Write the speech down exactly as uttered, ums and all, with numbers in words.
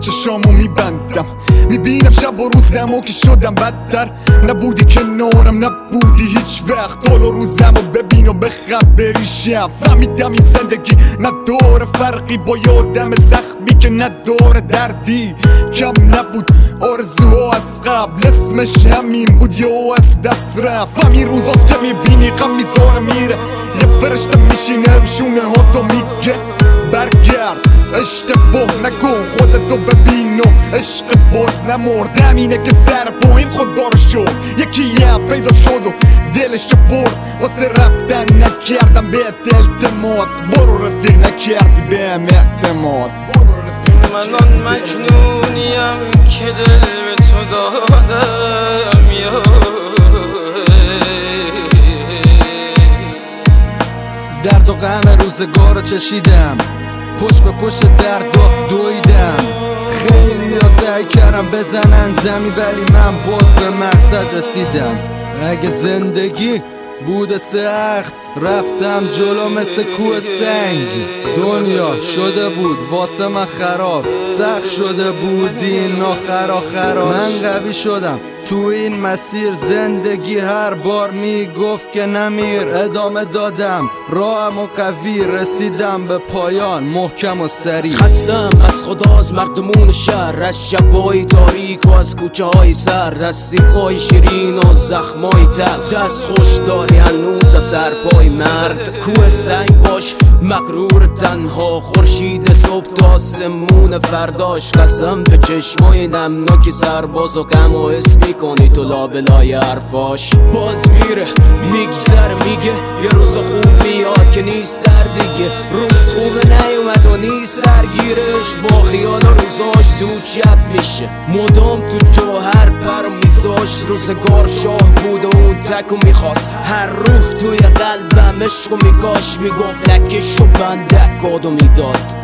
چشامو میبندم، میبینم شب و روزمو که شدم بدتر. نبودی کنارم، نبودی هیچ وقت. حال و روزمو ببین و بخواب بریشم. فهمیدم این زندگی نداره فرقی با یادم زخمی که نداره دردی. کم نبود آرزوها از قبل، اسمش همین بود یا از دست رفت. همین روزاست که میبینی غم میذاره میره، یه فرشته میشینه رو شونه ها تو میگه برگرد، اشتباه نکن، خودتو ببین و عشق باز نمرد. همینه که سر پایین خدا رو شد، یکی یه پیدا شد و دلش برد. واسه رفتن نکردم بهت التماس، برو رفیق نکردی بهم اعتماد. من آن مجنونیم که دل به تو دادم، درد و غم روزگار رو چشیدم، پشت به پشت درد و دویدم. خیلی ها سعی کردم بزنن زمین، ولی من باز به مقصد رسیدم. اگه زندگی بوده سخت، رفتم جلو مثل کوه سنگ. دنیا شده بود واسه من خراب، سخت شده بود این آخر آخراش. من قوی شدم تو این مسیر، زندگی هر بار میگفت که نمیر. ادامه دادم راهم و قوی، رسیدم به پایان محکم و سریع. خستم از خدا، از مردمون شهر، از شبای تاریک و از کوچه های سر، از سیقای شیرین و زخمای تلخ. دست خوش داری هنوز از سرپای مرد، کوه سنگ باش مغرور تنها. خورشید صبح تا آسمون فرداش، قسم به چشمای نمناکی سرباز و غم و حس میکنی تو لابلای حرفاش. باز میره میگذره میگه یه روز خوب میاد که نیست در دیگه. روز خوب نیومد و نیست درگیرش، با خیال روزاش زود شب میشه. مدام تو جوهر پر میذاش، روزگار شاه بود و اون تکو میخواست. هر روح توی قلبم عشقو میکاش، میگفت نکش و فندک کادو میداد.